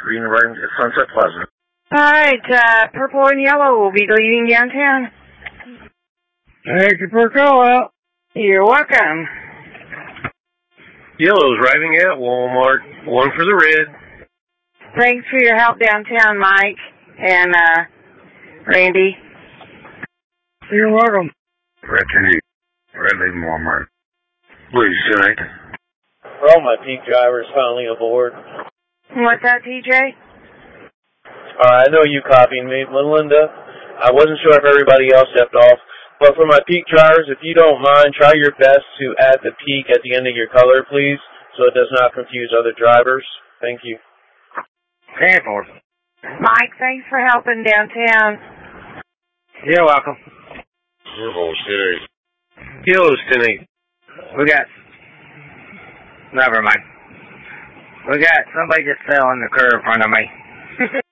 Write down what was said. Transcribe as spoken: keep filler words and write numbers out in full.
Green arriving at Sunset Plaza. Alright, uh, purple and yellow will be leaving downtown. Thank you for calling. You're welcome. Yellow's arriving at Walmart. One for the red. Thanks for your help downtown, Mike and, uh, Randy. You're welcome. Red ten eight. Red leaving Walmart. Please, tonight. All my peak drivers finally aboard. What's that, T J? Uh, I know you copied me, Melinda. I wasn't sure if everybody else stepped off. But for my peak drivers, if you don't mind, try your best to add the peak at the end of your color, please, so it does not confuse other drivers. Thank you. ten four. Mike, thanks for helping downtown. You're welcome. Purple's ten eight. Yellow's ten eight. We got... Never mind. We got somebody just fell in the curb in front of me.